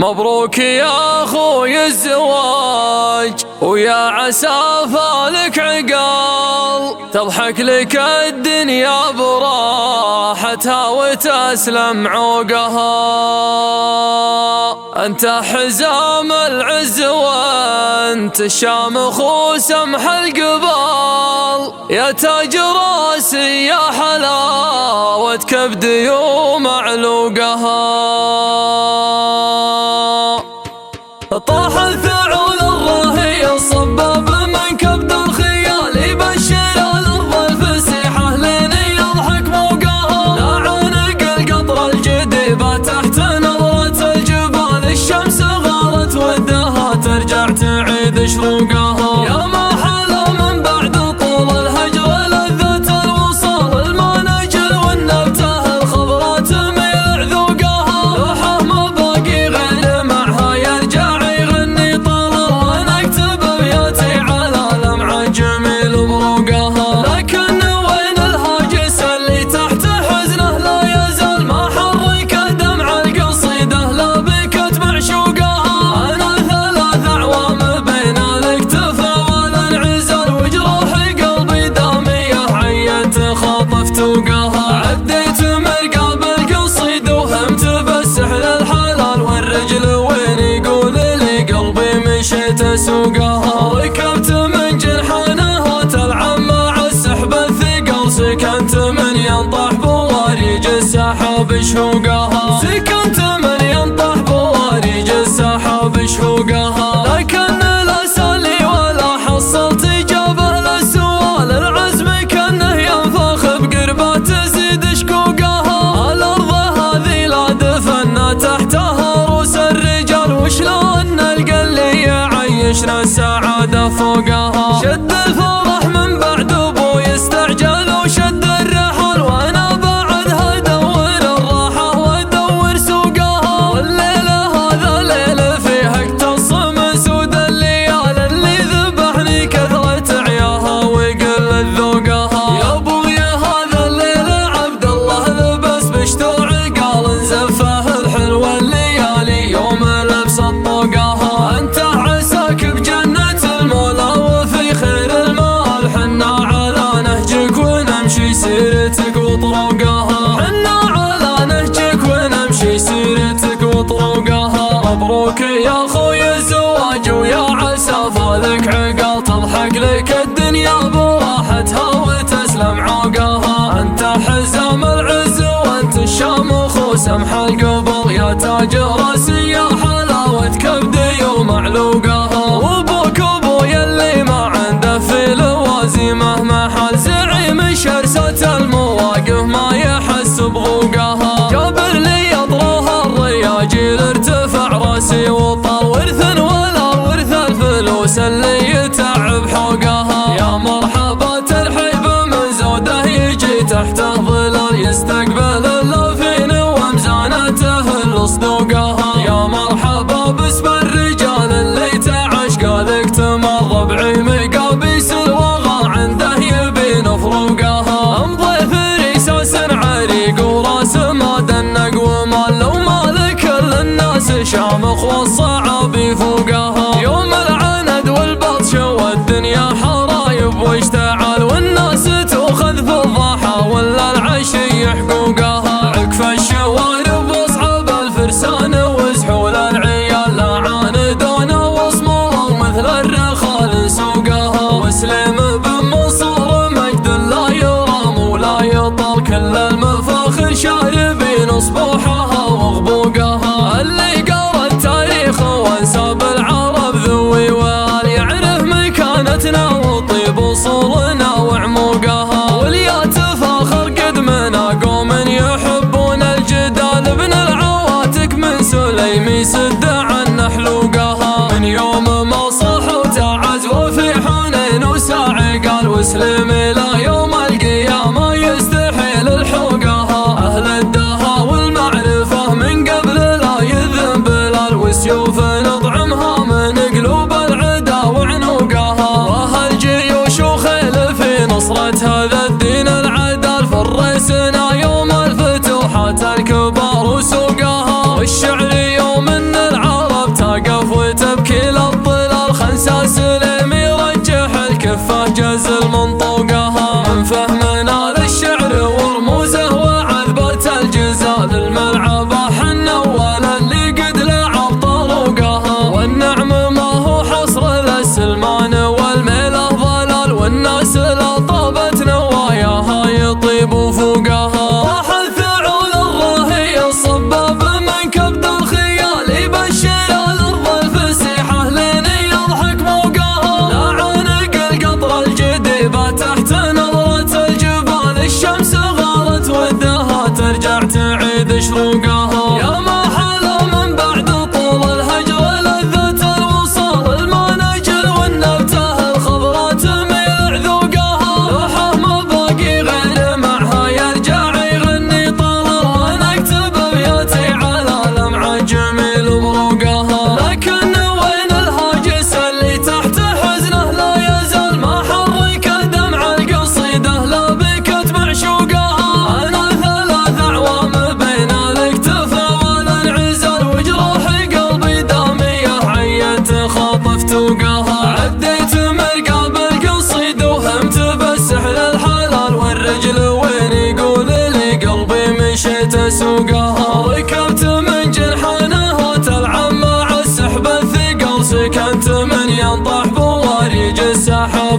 مبروك يا اخوي الزواج، ويا عسى فالك عقال، تضحك لك الدنيا براحتها وتسلم عوقها. انت حزام العز وانت الشامخ وسمح القبال، يا تاج راسي يا حلاوة كبدي ومعلوقها. طاح الثعول الراهي الصباب من كبد الخيال، يبشر الارض الفسيحه لين يضحك موقها. لا عنق القطر الجديبه تحت نظره الجبال، الشمس غارت ودها ترجع تعيد شروقها. يا ما حلا من بعد طول الهجر لذة الوصال، المناجل والنبته الخضراء تميل عذوقها. لوحه ما باقي غير معها يرجع يغني طلال، وانا اكتب ابياتي على لمعه جميل بروقها. لكن وين الهاجس اللي تحت حزنه لا يزال، ما حرك دمع القصيده لا بكت معشوقها. انا 3 أعوام بين الاكتفاء والانعزال، وجروح قلبي داميه عيت خاطفت وقاها. عديت مرقاب القصيد وهمت بالسحر الحلال، والرجل وين يقول لي قلبي مشيت اسوقها. ركبت من جنحانها تلعب مع السحب الثقل، سكنت من ينطح بواريج السحاب شهوقها. سكنت من ينطح بواريج السحاب شهوقها. لكن لا سالي ولا حصلت اجابه للسؤال، العزم كانه ينفخ بقربه تزيد شقوقها. الارض هذه لا دفنا تحتها روس الرجال، وشلون نلقى اللي يعيشنا السعاده فوقها. شد الفرح من بعد ابوي استعجل وشد الرحل، وانا بعدها ادور الراحه وادور سوقها. والليله هذا ليله فيها اقتص من سود الليال، اللي ذبحني كثره عياها وقل ذوقها. يا ابويا هذا الليله عبد الله لبس بشتوع قال نزفه الحلوه الليالي يوم لبس طوقها. انت عساك بجنه المولى وفي خير المال، حنا على نهجك ونمشي سيرتك وطرقها. حنا على نهجك ونمشي سيرتك وطرقها. مبروك يا اخوي الزواج، ويا عسى فالك عقال، تضحك لك الدنيا براحتها وتسلم عوقها. انت حزام العز وانت الشامخ وسمح القبل، يا تاج راسي يا حلاوة كبدي ومعلوقها. وابوك ابويا اللي ما عنده في لوازمه محل، زعيم شرسة المواقف ما يحس بغوقها. جابر لي اطراها الرياجيل ارتفع راسي وطال، ورث ولا ورث الفلوس اللي يتعب حوقها. يا مرحبا ترحيب من زوده يجي تحته ظلال، يستقبل اللافين ومزانته الصدوقها. يا مرحبا باسم الرجال اللي تعشق لك تمر، ربعي مقابيس الوغى عنده يبي نفروقها. امضي في ريساس عريق وراس ما دنق ومال، لو مال كل الناس شامخ والصعاب فوقها. يوم العند والبطش والدنيا حرايب واشتعل، والناس تؤخذ في الضحى ولا العشي حقوقها. عكف الشوارب واصحاب الفرسان وزحول العيال، لا عاندونا وصموا مثل الرخال سوقها. وسلم بن منصور مجد لا يرام ولا يطال، كل المفاخر شاربين صبوحها وغبوقها. اللي قرا التاريخ وانساب العرب ذوي وال، يعرف مكانتنا وطيب وصولنا وعموقها. واليا تفاخر قدمنا قوم يحبون الجدال، ابن العواتق من سليم يسد عن حلوقها. من يوم ما صح وتعز وفي حنين وساعي قال، وسلم الى يوم القيامه يستحيل الحوقها. اهل الدها والمعرفه من قبل لا يذنب بلال، وسيوف نطعمها من قلوب العدا وعنوقها. واهل جيوش وخيل في نصرة هذا الدين العدال، فرسنا يوم الفتوحات الكبار وسوقها. والشعر يوم ان العرب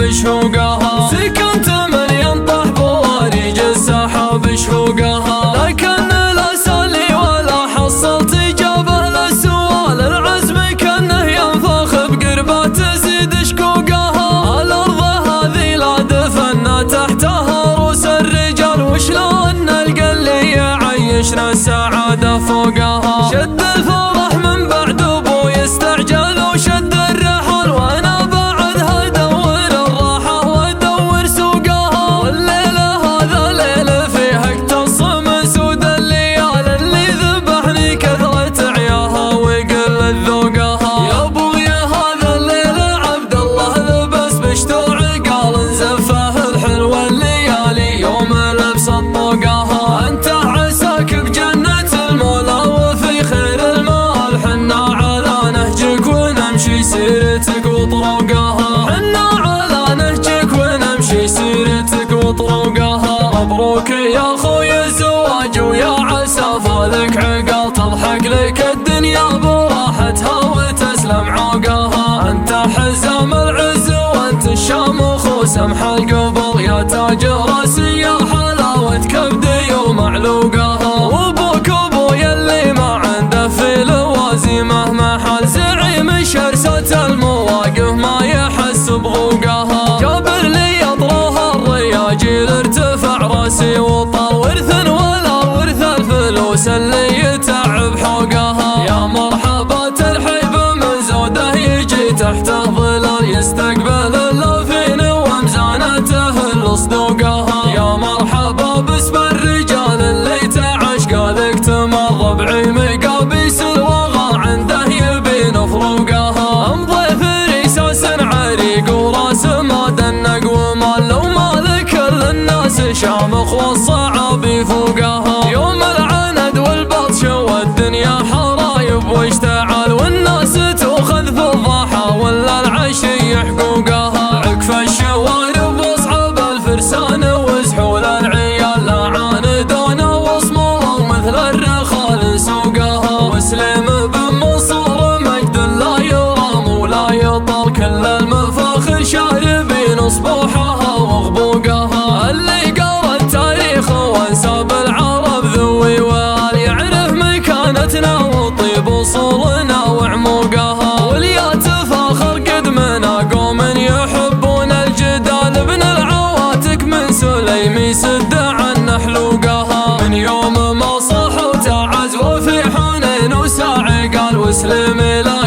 بشوقها، سكنت من ينطح بواريج السحاب شوقها، لكن لا سالي ولا حصلت إجابة للسؤال، العزم كأنه ينفخ بقربه تزيد شقوقها، الأرض هذه لا دفنا تحتها روس الرجال، وشلون نلقى اللي يعيشنا السعادة فوقها. شد الفرح من بعد أبوي يستعجل وشد الرحل، وأنا بعدها أدور الراحة وأدور سوقها، والليلة هذا ليلة فيها اقتص من سود الليال، اللي ذبحني كثرة عياها وقلة ذوقها. يا أبوي هذا الليلة عبد الله لبس بشتوع قال انزفه الحلو الليالي يوم لبس طوقها، أنت عساك بجنة المولى وفي خير المال، حنا على نهجك ونمشي سيرتك وطرقها، حنا على نهجك ونمشي سيرتك وطرقها. مبروك يا خوي الزواج ويا عسى فالك عقل، تضحك لك الدنيا براحتها وتسلم عوقها، انت حزام العز وانت الشامخ وسمح القبل، يا تاج راسي يا حلاوة كبدي ومعلوقها، وابوك ابويا اللي ما عنده في لوازمه محل، زعيم شرسة المواقف ما يحس بغوقها، جابر لي اطراها الرياجيل ارتفع راسي وطال، ورث ولا ورث الفلوس اللي يتعب حوقها، يا مرحبا ترحيب من زوده يجي تحته ظلال، يستقبل اللافين ومزانته الصدوقها، يا مرحبا باسم الرجال اللي تعشقا لك تمر، ربعي مقابيس الوغى عنده يبي نفروقها، امضي في رساس عريق وراس ما دنق ومال، لو مالك للناس شامخ والصعب فوقها، يوم العند والبطش والدنيا حرايب واشتعال، والناس تؤخذ في الضحى ولا العشي حقوقها، عكف الشوارب واصحاب الفرسان وزحول العيال، لا عاندون وصموا مثل الرخال سوقها، وسليم بن منصور مجد لا يرام ولا يطال، كل المفاخر شاربين صبوحها وغبوقها، اللي قرا التاريخ وانساب العرب ذوي وال، يعرف مكانتنا وطيب وصولنا وعموقها، واليا تفاخر قدمنا قوم يحبون الجدال، ابن العواتق من سليم يسد عن حلوقها، من يوم ما صح وتعز وفي حنين وساعي قال وسلم